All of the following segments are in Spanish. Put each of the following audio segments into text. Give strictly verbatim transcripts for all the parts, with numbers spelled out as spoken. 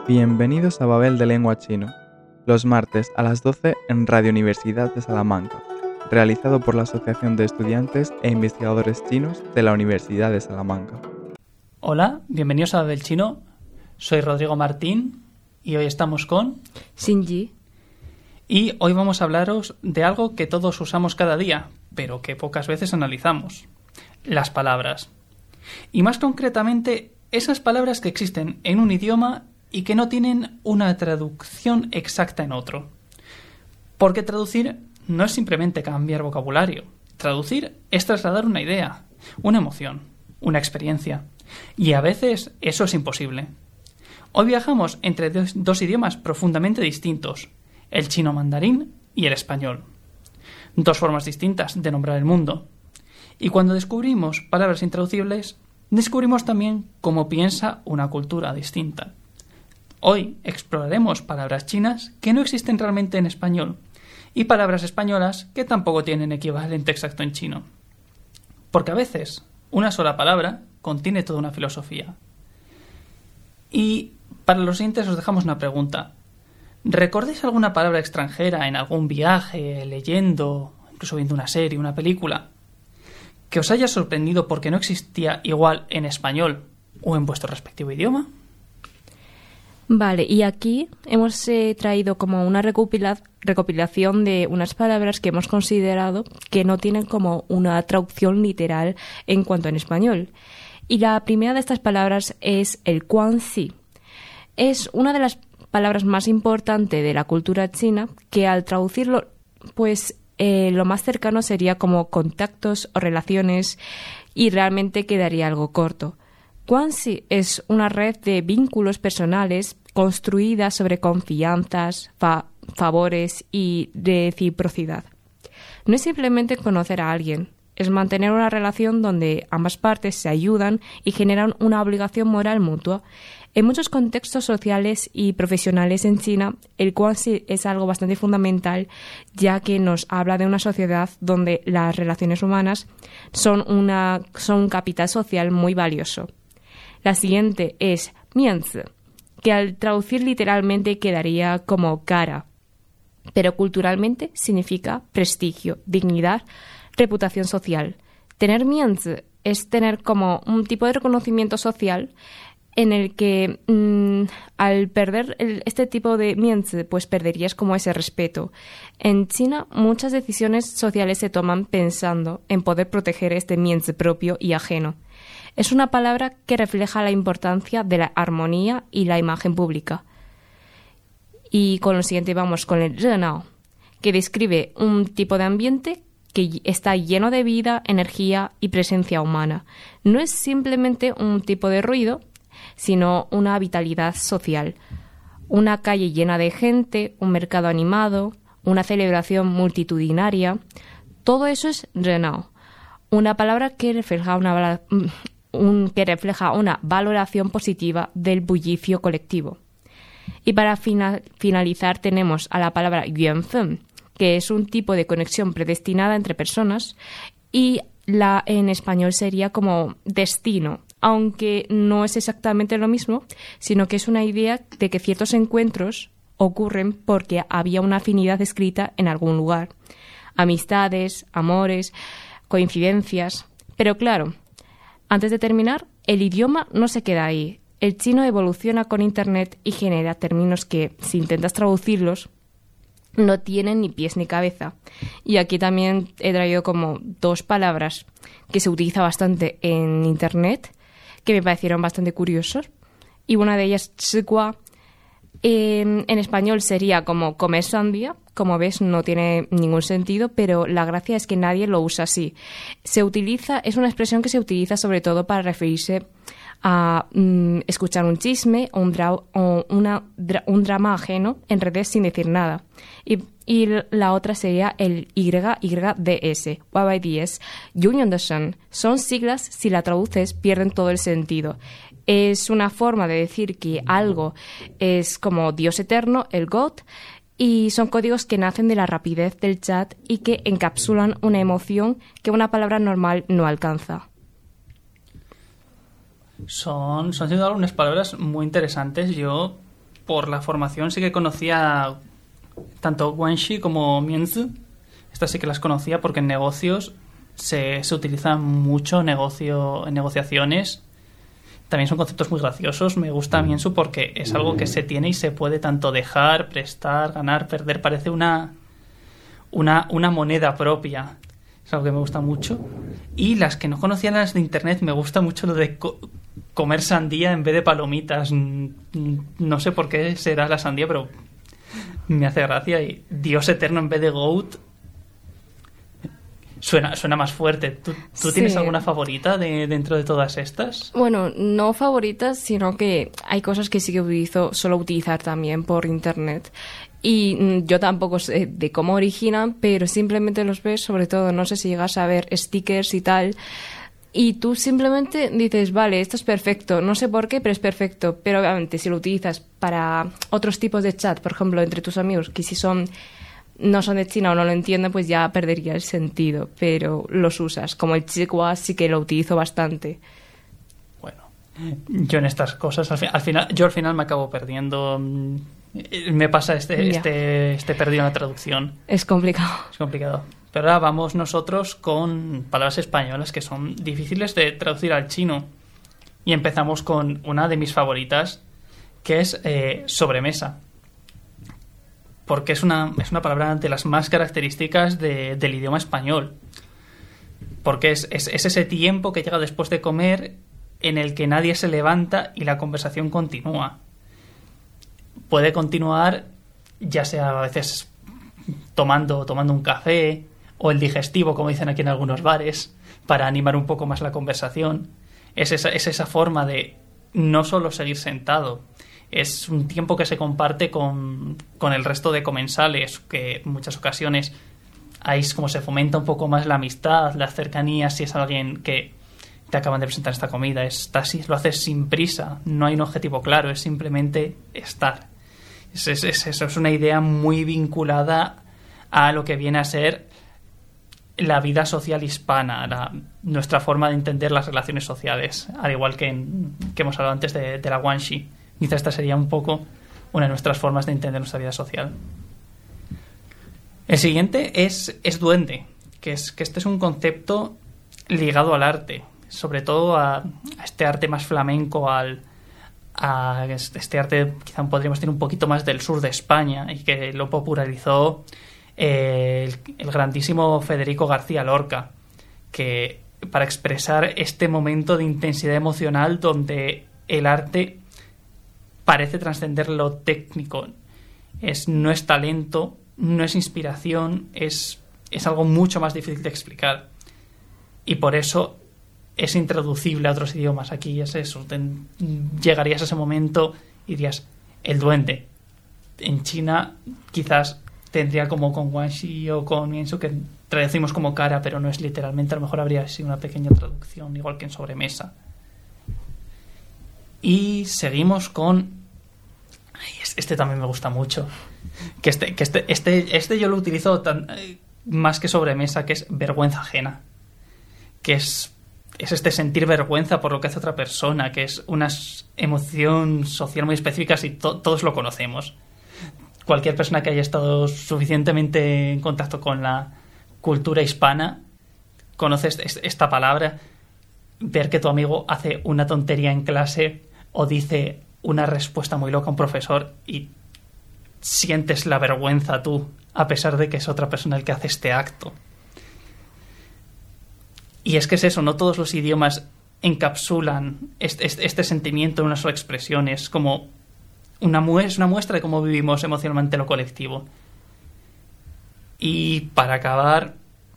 Bienvenidos a Babel de Lengua Chino, los martes a las doce en Radio Universidad de Salamanca, realizado por la Asociación de Estudiantes e Investigadores Chinos de la Universidad de Salamanca. Hola, bienvenidos a Babel Chino. Soy Rodrigo Martín y hoy estamos con Xinji. Y hoy vamos a hablaros de algo que todos usamos cada día, pero que pocas veces analizamos: las palabras. Y más concretamente, esas palabras que existen en un idioma y que no tienen una traducción exacta en otro. Porque traducir no es simplemente cambiar vocabulario. Traducir es trasladar una idea, una emoción, una experiencia. Y a veces eso es imposible. Hoy viajamos entre dos, dos idiomas profundamente distintos, el chino mandarín y el español. Dos formas distintas de nombrar el mundo. Y cuando descubrimos palabras intraducibles, descubrimos también cómo piensa una cultura distinta. Hoy exploraremos palabras chinas que no existen realmente en español y palabras españolas que tampoco tienen equivalente exacto en chino. Porque a veces una sola palabra contiene toda una filosofía. Y para los siguientes os dejamos una pregunta. ¿Recordáis alguna palabra extranjera en algún viaje, leyendo, incluso viendo una serie, una película, que os haya sorprendido porque no existía igual en español o en vuestro respectivo idioma? Vale, y aquí hemos eh, traído como una recopila- recopilación de unas palabras que hemos considerado que no tienen como una traducción literal en cuanto en español. Y la primera de estas palabras es el guanxi. Es una de las palabras más importantes de la cultura china que al traducirlo, pues eh, lo más cercano sería como contactos o relaciones y realmente quedaría algo corto. Guanxi es una red de vínculos personales construida sobre confianzas, fa- favores y reciprocidad. No es simplemente conocer a alguien, es mantener una relación donde ambas partes se ayudan y generan una obligación moral mutua. En muchos contextos sociales y profesionales en China, el guanxi es algo bastante fundamental, ya que nos habla de una sociedad donde las relaciones humanas son, una, son un capital social muy valioso. La siguiente es mianzi, que al traducir literalmente quedaría como cara, pero culturalmente significa prestigio, dignidad, reputación social. Tener mianzi es tener como un tipo de reconocimiento social en el que mmm, al perder el, este tipo de mianzi, pues perderías como ese respeto. En China muchas decisiones sociales se toman pensando en poder proteger este mianzi propio y ajeno. Es una palabra que refleja la importancia de la armonía y la imagen pública. Y con lo siguiente vamos con el renao, que describe un tipo de ambiente que está lleno de vida, energía y presencia humana. No es simplemente un tipo de ruido, sino una vitalidad social. Una calle llena de gente, un mercado animado, una celebración multitudinaria. Todo eso es renao, una palabra que refleja una, un, que refleja una valoración positiva del bullicio colectivo. Y para final, finalizar tenemos a la palabra yuanfen, que es un tipo de conexión predestinada entre personas, y la en español sería como destino, aunque no es exactamente lo mismo, sino que es una idea de que ciertos encuentros ocurren porque había una afinidad escrita en algún lugar. Amistades, amores, coincidencias. Pero claro, antes de terminar, el idioma no se queda ahí. El chino evoluciona con Internet y genera términos que, si intentas traducirlos, no tienen ni pies ni cabeza. Y aquí también he traído como dos palabras que se utiliza bastante en Internet, que me parecieron bastante curiosos. Y una de ellas, chigua, eh, en español sería como comer sandía. Como ves, no tiene ningún sentido, pero la gracia es que nadie lo usa así. Se utiliza, es una expresión que se utiliza sobre todo para referirse a mm, escuchar un chisme o un, dra- o una, dra- un drama ajeno en redes sin decir nada. Y, y la otra sería el Y Y D S, Y Y D S, Union de Shen. Son siglas, si la traduces, pierden todo el sentido. Es una forma de decir que algo es como Dios eterno, el God, y son códigos que nacen de la rapidez del chat y que encapsulan una emoción que una palabra normal no alcanza. Son, son siendo algunas palabras muy interesantes. Yo por la formación sí que conocía tanto guanxi como mianzi. Estas sí que las conocía porque en negocios se, se utilizan mucho negocio, en negociaciones. También son conceptos muy graciosos. Me gusta mianzi porque es algo que se tiene y se puede tanto dejar, prestar, ganar, perder. Parece una, una, una moneda propia. Es algo que me gusta mucho. Y las que no conocían, las de internet, me gusta mucho lo de co- comer sandía en vez de palomitas. No sé por qué será la sandía, pero me hace gracia. Y Dios eterno en vez de goat suena, suena más fuerte. ¿Tú, tú Sí. tienes alguna favorita de, dentro de todas estas? Bueno, no favoritas, sino que hay cosas que sí que utilizo, suelo utilizar también por internet. Y mm, yo tampoco sé de cómo originan, pero simplemente los ves, sobre todo, no sé si llegas a ver stickers y tal, y tú simplemente dices, vale, esto es perfecto, no sé por qué, pero es perfecto. Pero obviamente si lo utilizas para otros tipos de chat, por ejemplo, entre tus amigos, que si son no son de China o no lo entienden, pues ya perdería el sentido, pero los usas. Como el Chigua sí que lo utilizo bastante. Bueno, yo en estas cosas, al, fi- al final, yo al final me acabo perdiendo. Me pasa este, Ya. este, este perdido en la traducción. Es complicado. Es complicado. Pero ahora vamos nosotros con palabras españolas que son difíciles de traducir al chino. Y empezamos con una de mis favoritas, que es eh, sobremesa. Porque es una, es una palabra de las más características de- del idioma español. Porque es, es, es ese tiempo que llega después de comer en el que nadie se levanta y la conversación continúa. Puede continuar ya sea a veces tomando, tomando un café o el digestivo, como dicen aquí en algunos bares, para animar un poco más la conversación. Es esa, es esa forma de no solo seguir sentado, es un tiempo que se comparte con, con el resto de comensales, que en muchas ocasiones ahí es como se fomenta un poco más la amistad, la cercanía, si es alguien que te acaban de presentar esta comida, estás, lo haces sin prisa, no hay un objetivo claro, es simplemente estar. Es, es, es, eso es una idea muy vinculada a lo que viene a ser la vida social hispana, la, nuestra forma de entender las relaciones sociales, al igual que, en, que hemos hablado antes de, de la guanxi. Quizá esta sería un poco una de nuestras formas de entender nuestra vida social. El siguiente es, es duende, que, es, que este es un concepto ligado al arte, sobre todo a, a este arte más flamenco, al, a este arte quizá podríamos decir un poquito más del sur de España, y que lo popularizó eh, el, el grandísimo Federico García Lorca, que para expresar este momento de intensidad emocional donde el arte parece trascender lo técnico. Es, no es talento, no es inspiración, es, es algo mucho más difícil de explicar. Y por eso es intraducible a otros idiomas. Aquí es eso. Te, llegarías a ese momento y dirías, el duende. En China quizás tendría como con guanxi o con mianzi, que traducimos como cara, pero no es literalmente. A lo mejor habría sido una pequeña traducción, igual que en sobremesa. Y seguimos con... Ay, este también me gusta mucho. Que este, que este, este, este yo lo utilizo tan, eh, más que sobremesa, que es vergüenza ajena. Que es, es este sentir vergüenza por lo que hace otra persona, que es una emoción social muy específica y to, todos lo conocemos. Cualquier persona que haya estado suficientemente en contacto con la cultura hispana conoce esta palabra. Ver que tu amigo hace una tontería en clase o dice una respuesta muy loca a un profesor y sientes la vergüenza tú, a pesar de que es otra persona el que hace este acto. Y es que es eso, no todos los idiomas encapsulan este, este, este sentimiento en una sola expresión. Es como una muestra, una muestra de cómo vivimos emocionalmente lo colectivo. Y para acabar,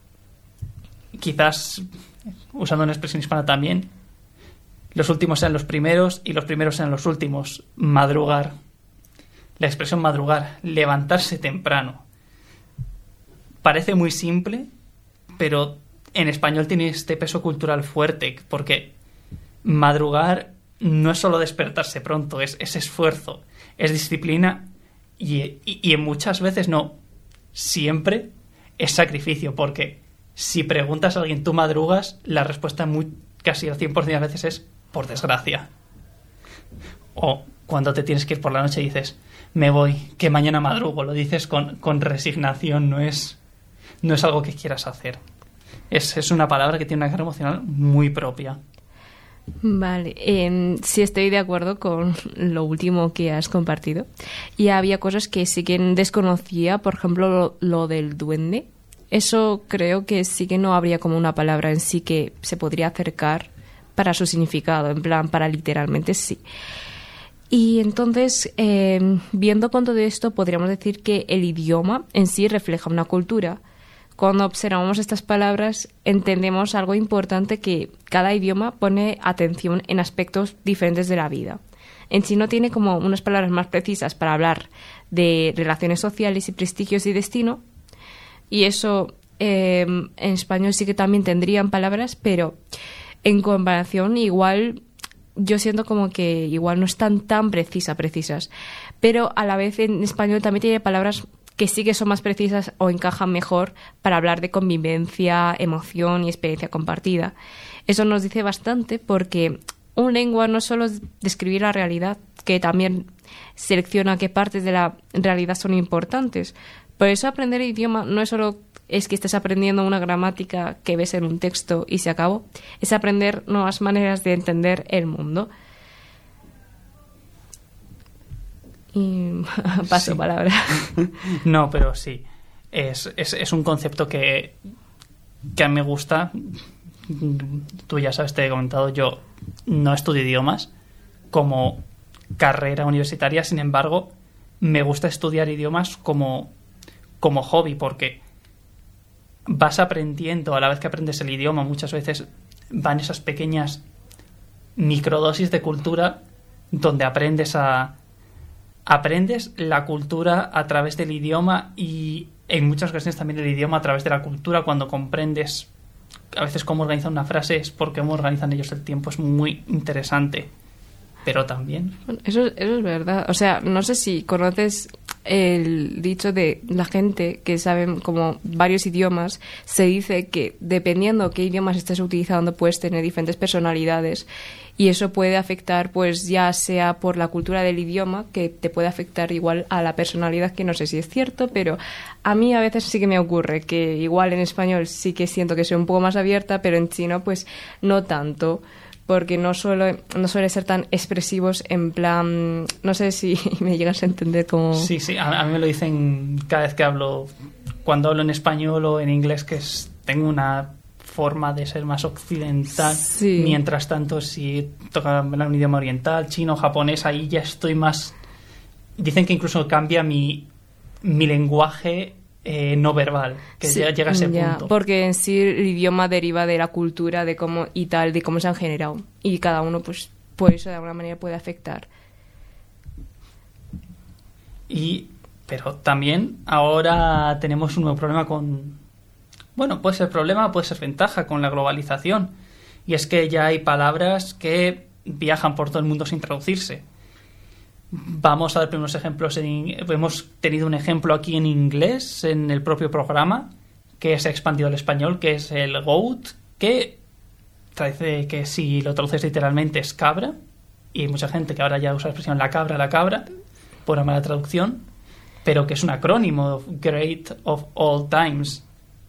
quizás usando una expresión hispana también, los últimos sean los primeros y los primeros sean los últimos. Madrugar. La expresión madrugar, levantarse temprano. Parece muy simple, pero en español tiene este peso cultural fuerte, porque madrugar no es solo despertarse pronto, es, es esfuerzo, es disciplina y, y, y muchas veces no, siempre es sacrificio, porque si preguntas a alguien, ¿tú madrugas? La respuesta muy, casi al cien por ciento de las veces es por desgracia. O cuando te tienes que ir por la noche y dices, me voy, que mañana madrugo. Lo dices con, con resignación, no es, no es algo que quieras hacer. Es, es una palabra que tiene una carga emocional muy propia. Vale, eh, sí estoy de acuerdo con lo último que has compartido. Y había cosas que sí que desconocía, por ejemplo, lo, lo del duende. Eso creo que sí que no habría como una palabra en sí que se podría acercar para su significado, en plan, para literalmente sí. Y entonces, eh, viendo con todo esto, podríamos decir que el idioma en sí refleja una cultura. Cuando observamos estas palabras, entendemos algo importante, que cada idioma pone atención en aspectos diferentes de la vida. En chino tiene como unas palabras más precisas para hablar de relaciones sociales y prestigios y destino. Y eso eh, en español sí que también tendrían palabras, pero en comparación igual yo siento como que igual no están tan precisas, precisas. Pero a la vez en español también tiene palabras que sí que son más precisas o encajan mejor para hablar de convivencia, emoción y experiencia compartida. Eso nos dice bastante, porque una lengua no solo es describir la realidad, que también selecciona qué partes de la realidad son importantes. Por eso aprender idioma no es solo es que estés aprendiendo una gramática que ves en un texto y se acabó. Es aprender nuevas maneras de entender el mundo. Y paso sí. palabra. No, pero sí. Es, es, es un concepto que, que a mí me gusta. Tú ya sabes, te he comentado, yo no estudio idiomas como carrera universitaria, sin embargo, me gusta estudiar idiomas como, como hobby, porque vas aprendiendo a la vez que aprendes el idioma. Muchas veces van esas pequeñas microdosis de cultura donde aprendes a aprendes la cultura a través del idioma, y en muchas ocasiones también el idioma a través de la cultura. Cuando comprendes a veces cómo organizan una frase, es porque cómo organizan ellos el tiempo. Es muy interesante. Pero también... Bueno, eso, eso es verdad. O sea, no sé si conoces el dicho de la gente que sabe como varios idiomas. Se dice que dependiendo qué idiomas estés utilizando puedes tener diferentes personalidades, y eso puede afectar, pues ya sea por la cultura del idioma, que te puede afectar igual a la personalidad, que no sé si es cierto, pero a mí a veces sí que me ocurre que igual en español sí que siento que soy un poco más abierta, pero en chino pues no tanto, porque no suele, no suele ser tan expresivos, en plan, no sé si me llegas a entender cómo... Sí, sí, a, a mí me lo dicen cada vez que hablo, cuando hablo en español o en inglés, que es, tengo una forma de ser más occidental. Sí. Mientras tanto, si toca hablar un idioma oriental, chino, japonés, ahí ya estoy más... Dicen que incluso cambia mi, mi lenguaje eh, no verbal, que sí, ya llega a ese ya, punto. Porque en sí el idioma deriva de la cultura, de cómo y tal, de cómo se han generado, y cada uno pues por eso de alguna manera puede afectar. Y pero también ahora tenemos un nuevo problema con... Bueno, puede ser problema, puede ser ventaja con la globalización. Y es que ya hay palabras que viajan por todo el mundo sin traducirse. Vamos a dar unos ejemplos. En, hemos tenido un ejemplo aquí en inglés, en el propio programa, que se ha expandido al español, que es el goat, que traduce que si lo traduces literalmente es cabra. Y hay mucha gente que ahora ya usa la expresión la cabra, la cabra, por la mala traducción, pero que es un acrónimo, Great of All Times.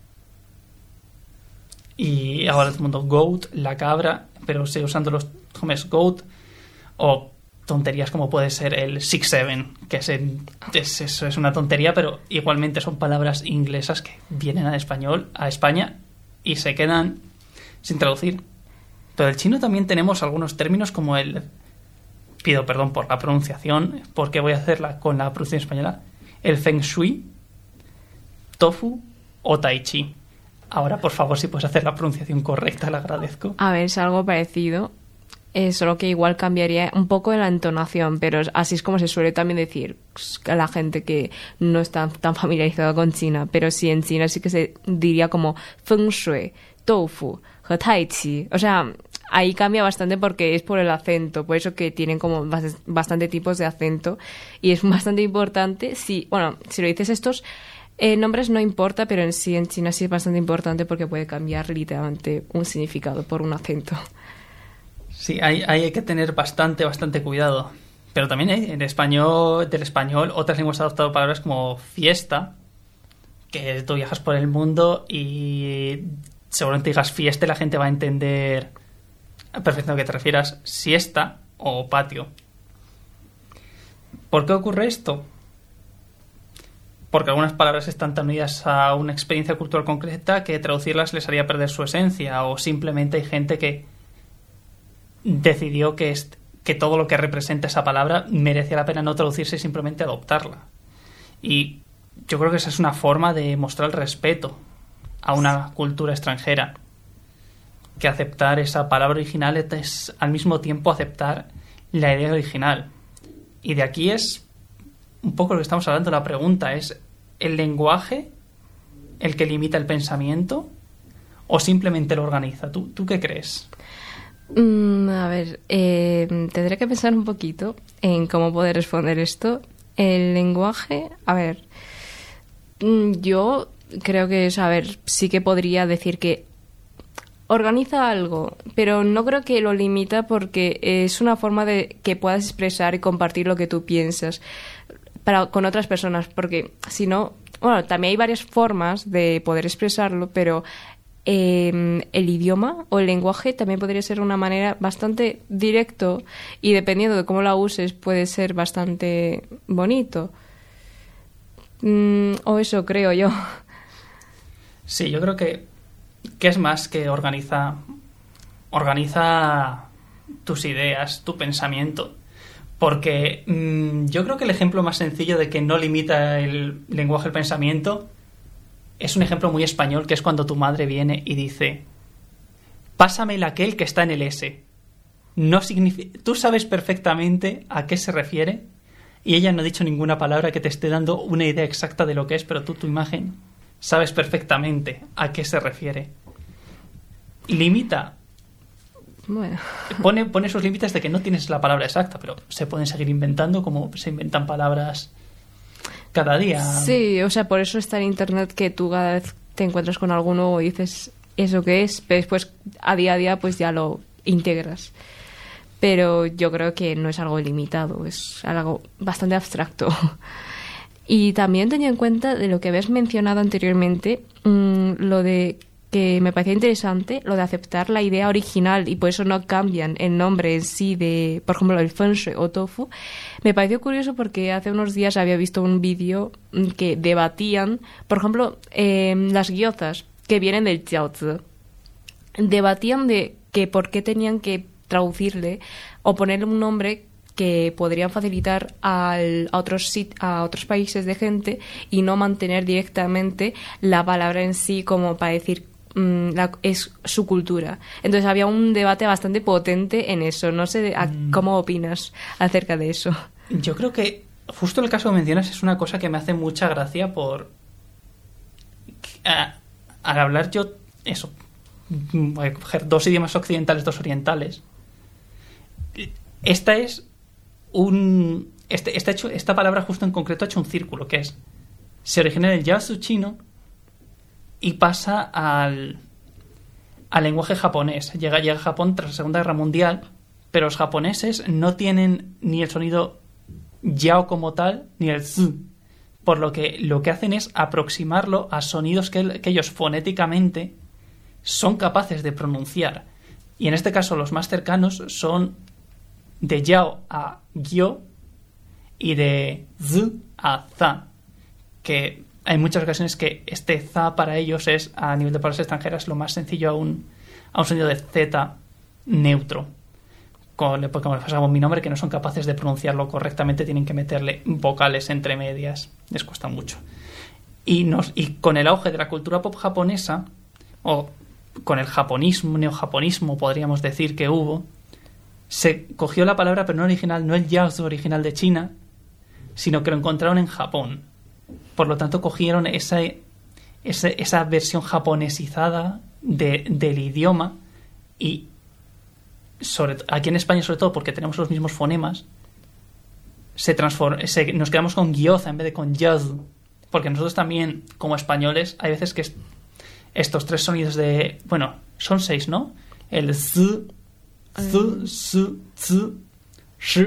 Y ahora todo el mundo goat, la cabra, pero sigue usando los nombres goat, o tonterías como puede ser el six seven, que es, en, es, eso es una tontería, pero igualmente son palabras inglesas que vienen al español, a España, y se quedan sin traducir. Pero el chino también tenemos algunos términos como el... Pido perdón por la pronunciación, porque voy a hacerla con la pronunciación española. El feng shui, tofu o tai chi. Ahora, por favor, si puedes hacer la pronunciación correcta, le agradezco. A ver, es algo parecido, eh, solo que igual cambiaría un poco en la entonación, pero así es como se suele también decir a la gente que no está tan familiarizada con China. Pero sí, en China sí que se diría como feng shui, tofu o tai chi. O sea, ahí cambia bastante porque es por el acento, por eso que tienen como bastante tipos de acento, y es bastante importante. Si, bueno, si lo dices estos... Eh, nombres no importa, pero en sí en China sí es bastante importante porque puede cambiar literalmente un significado por un acento. Sí, ahí, ahí hay que tener bastante, bastante cuidado. Pero también ¿eh? en español, del español, otras lenguas han adoptado palabras como fiesta, que tú viajas por el mundo y seguramente digas fiesta y la gente va a entender perfectamente a qué te refieras, siesta o patio. ¿Por qué ocurre esto? Porque algunas palabras están tan unidas a una experiencia cultural concreta que traducirlas les haría perder su esencia, o simplemente hay gente que decidió que, est- que todo lo que representa esa palabra merecía la pena no traducirse y simplemente adoptarla. Y yo creo que esa es una forma de mostrar el respeto a una cultura extranjera, que aceptar esa palabra original es al mismo tiempo aceptar la idea original. Y de aquí es un poco lo que estamos hablando. La pregunta es, ¿el lenguaje el que limita el pensamiento o simplemente lo organiza? ¿Tú, tú qué crees? Mm, a ver, eh, tendré que pensar un poquito en cómo poder responder esto. El lenguaje, a ver, mm, yo creo que es, a ver, sí que podría decir que organiza algo, pero no creo que lo limita porque es una forma de que puedas expresar y compartir lo que tú piensas para, con otras personas, porque si no, bueno, también hay varias formas de poder expresarlo, pero eh, el idioma o el lenguaje también podría ser una manera bastante directo y dependiendo de cómo la uses puede ser bastante bonito. Mm, o eso creo yo. Sí, yo creo que que es más que organiza organiza tus ideas, tu pensamiento, porque mmm, yo creo que el ejemplo más sencillo de que no limita el lenguaje el pensamiento es un ejemplo muy español, que es cuando tu madre viene y dice: pásame el aquel que está en el S. No significa, tú sabes perfectamente a qué se refiere y ella no ha dicho ninguna palabra que te esté dando una idea exacta de lo que es, pero tú, tu imagen, sabes perfectamente a qué se refiere. Limita. Bueno. Pone, pone esos límites de que no tienes la palabra exacta, pero se pueden seguir inventando como se inventan palabras cada día. Sí, o sea, por eso está en internet que tú cada vez te encuentras con alguno y dices eso que es, pero después a día a día pues ya lo integras. Pero yo creo que no es algo limitado, es algo bastante abstracto. Y también tenía en cuenta de lo que habías mencionado anteriormente, mmm, lo de que me parecía interesante, lo de aceptar la idea original y por eso no cambian el nombre en sí de, por ejemplo, el feng shui o tofu. Me pareció curioso porque hace unos días había visto un vídeo que debatían, por ejemplo, eh, las gyozas que vienen del jiaozi. Debatían de que por qué tenían que traducirle o ponerle un nombre que podrían facilitar al, a, otros sit, a otros países de gente y no mantener directamente la palabra en sí como para decir mmm, la, es su cultura. Entonces había un debate bastante potente en eso. No sé a, mm. cómo opinas acerca de eso. Yo creo que justo el caso que mencionas es una cosa que me hace mucha gracia por... A, al hablar yo, eso, voy a coger dos idiomas occidentales, dos orientales. Esta es un este, este hecho, esta palabra justo en concreto ha hecho un círculo, que es, se origina del jiaozi chino y pasa al al lenguaje japonés. Llega, llega a Japón tras la Segunda Guerra Mundial, pero los japoneses no tienen ni el sonido yao como tal, ni el z, por lo que lo que hacen es aproximarlo a sonidos que, que ellos fonéticamente son capaces de pronunciar. Y en este caso los más cercanos son de yao a gyo y de z a za, que hay muchas ocasiones que este za para ellos es, a nivel de palabras extranjeras, lo más sencillo a un, a un sonido de z neutro. Con, porque como les pasa con mi nombre, que no son capaces de pronunciarlo correctamente, tienen que meterle vocales entre medias, les cuesta mucho. Y, nos, y con el auge de la cultura pop japonesa, o con el japonismo, neojaponismo podríamos decir que hubo, se cogió la palabra, pero no original, no el jiaozi original de China, sino que lo encontraron en Japón. Por lo tanto, cogieron esa, esa, esa versión japonesizada de, del idioma y sobre, aquí en España, sobre todo, porque tenemos los mismos fonemas, se transform, se, nos quedamos con gyoza en vez de con jiaozi. Porque nosotros también, como españoles, hay veces que est, estos tres sonidos de... Bueno, son seis, ¿no? El z... Z, S, Z, Sh,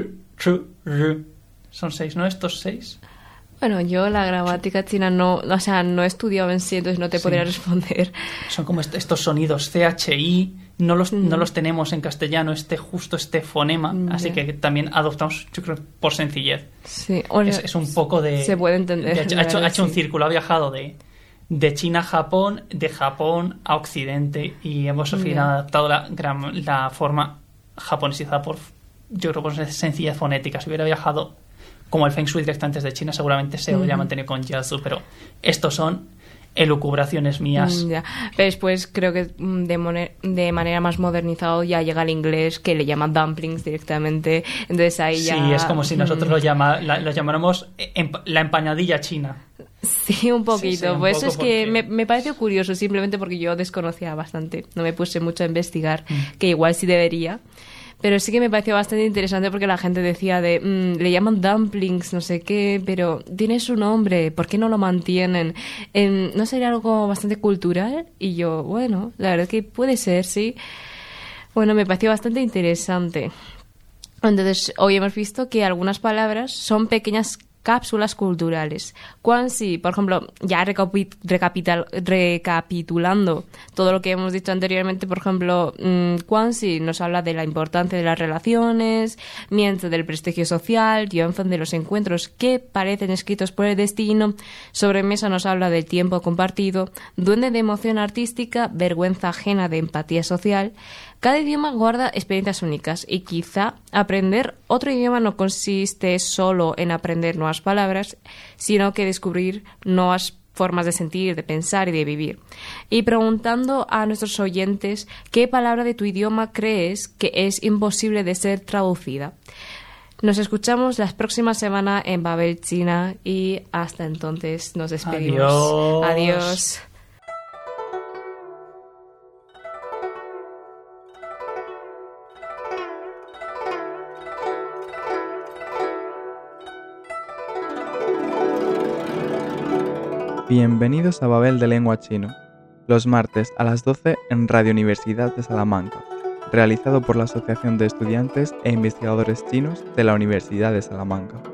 ru, ru. Son seis, ¿no? Estos seis. Bueno, yo la gramática china no, o sea, no he estudiado en sí, entonces no te Sí. podría responder. Son como est- estos sonidos C H I, no los, Mm. no los tenemos en castellano, este justo este fonema, Mm, así ya. que también adoptamos, yo creo, por sencillez. Sí, o sea, Es, es un poco de... se puede entender, de- ha hecho, la ha hecho- ha verdad, hecho un sí. círculo, ha viajado de, de China a Japón, de Japón a Occidente, y hemos al final Ya. adaptado la, gram- la forma japonesizada por, yo creo, por sencillez fonética. Si hubiera viajado como el Feng Shui directamente desde China, seguramente se hubiera Ujú. mantenido con Jiazu, pero estos son elucubraciones mías. Mm, ya. Pero después creo que mm, de, moner- de manera más modernizada ya llega el inglés, que le llaman dumplings directamente. Entonces ahí Sí, ya... es como si nosotros mm, lo, llama, la- lo llamáramos emp- la empanadilla china. Sí, un poquito. Sí, sí, un pues poco es que porque- me, me pareció curioso, simplemente porque yo desconocía bastante. No me puse mucho a investigar, Mm. que igual sí debería. Pero sí que me pareció bastante interesante porque la gente decía de, mm, le llaman dumplings, no sé qué, pero tiene su nombre, ¿por qué no lo mantienen? Em, ¿No sería algo bastante cultural? Y yo, bueno, la verdad que puede ser, sí. Bueno, me pareció bastante interesante. Entonces, hoy hemos visto que algunas palabras son pequeñas cápsulas culturales. Guanxi, por ejemplo, ya recapi- recapital- recapitulando todo lo que hemos dicho anteriormente, por ejemplo, mmm, Guanxi nos habla de la importancia de las relaciones, Miente del prestigio social, Yuanfen de los encuentros que parecen escritos por el destino, Sobremesa nos habla del tiempo compartido, Duende de emoción artística, Vergüenza ajena de empatía social. Cada idioma guarda experiencias únicas y quizá aprender otro idioma no consiste solo en aprender nuevas palabras, sino que descubrir nuevas formas de sentir, de pensar y de vivir. Y preguntando a nuestros oyentes qué palabra de tu idioma crees que es imposible de ser traducida. Nos escuchamos la próxima semana en Babel, China, y hasta entonces nos despedimos. Adiós. Adiós. Bienvenidos a Babel de Lengua Chino, los martes a las doce en Radio Universidad de Salamanca, realizado por la Asociación de Estudiantes e Investigadores Chinos de la Universidad de Salamanca.